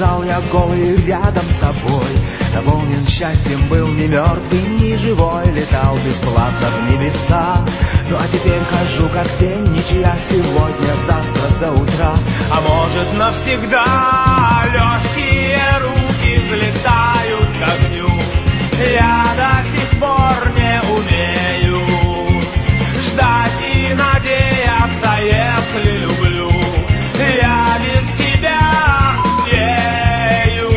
лежал я голый рядом с тобой. Наполнен счастьем, был не мертвый, не живой, летал бесплатно в небеса. Ну а теперь хожу как тень, ничья сегодня, завтра до утра. А может навсегда легкие руки взлетают к огню. Я до сих пор не умею ждать и надеяться, если люблю. Я без тебя ею.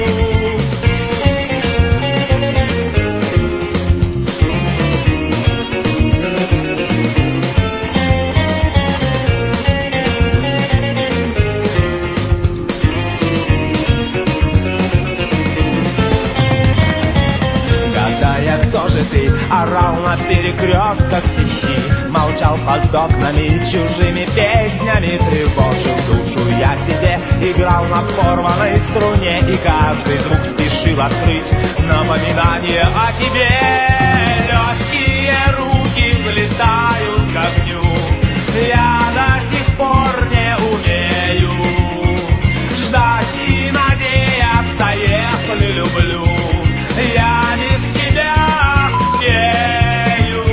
Гадая, кто же ты, орал на перекрестках стихи, молчал под окнами чужими песнями, тревожил душу я тебе, играл на порванной струне, и каждый звук спешил открыть напоминание о тебе. Легкие руки взлетают к огню. Я до сих пор не умею ждать и надеяться, если люблю. Я без тебя ею.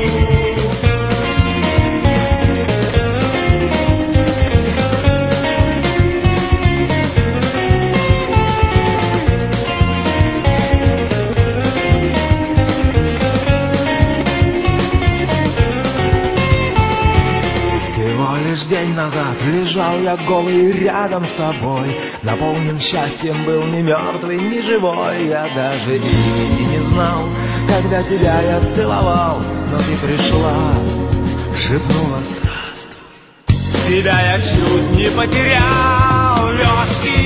Всего лишь день назад лежал я голый рядом с тобой. Наполнен счастьем, был не мертвый, не живой. Я даже имени не знал, когда тебя я целовал. Но ты пришла, шепнула: тебя я чуть не потерял. Легкие